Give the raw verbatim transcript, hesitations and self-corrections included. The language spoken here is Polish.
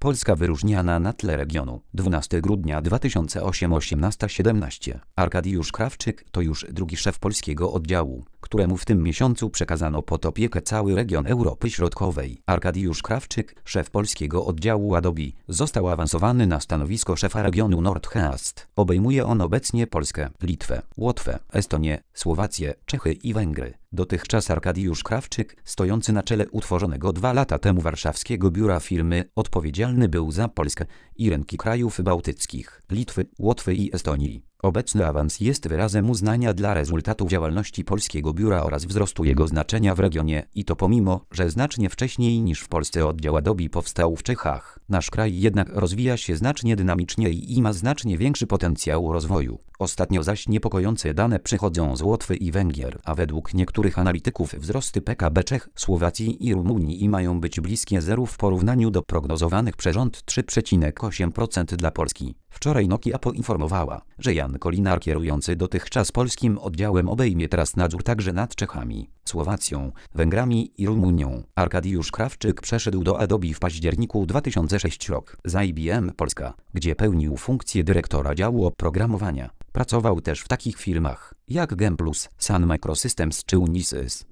Polska wyróżniana na tle regionu. dwunastego grudnia dwa tysiące ósmego osiemnaście siedemnaście. Arkadiusz Krawczyk to już drugi szef polskiego oddziału, któremu w tym miesiącu przekazano pod opiekę cały region Europy Środkowej. Arkadiusz Krawczyk, szef polskiego oddziału Adobe, został awansowany na stanowisko szefa regionu Nordheast. Obejmuje on obecnie Polskę, Litwę, Łotwę, Estonię, Słowację, Czechy i Węgry. Dotychczas Arkadiusz Krawczyk, stojący na czele utworzonego dwa lata temu warszawskiego biura firmy, odpowiedzialny był za Polskę i rynki krajów bałtyckich, Litwy, Łotwy i Estonii. Obecny awans jest wyrazem uznania dla rezultatów działalności polskiego biura oraz wzrostu jego znaczenia w regionie i to pomimo, że znacznie wcześniej niż w Polsce oddział Adobe powstał w Czechach. Nasz kraj jednak rozwija się znacznie dynamiczniej i ma znacznie większy potencjał rozwoju. Ostatnio zaś niepokojące dane przychodzą z Łotwy i Węgier, a według niektórych analityków wzrosty P K B Czech, Słowacji i Rumunii mają być bliskie zeru w porównaniu do prognozowanych przez rząd trzy przecinek osiem procent dla Polski. Wczoraj Nokia poinformowała, że Jan Kolinar, kierujący dotychczas polskim oddziałem, obejmie teraz nadzór także nad Czechami, Słowacją, Węgrami i Rumunią. Arkadiusz Krawczyk przeszedł do Adobe w październiku dwa tysiące szóstego roku z I B M Polska, gdzie pełnił funkcję dyrektora działu oprogramowania. Pracował też w takich firmach jak Gemplus, Sun Microsystems czy Unisys.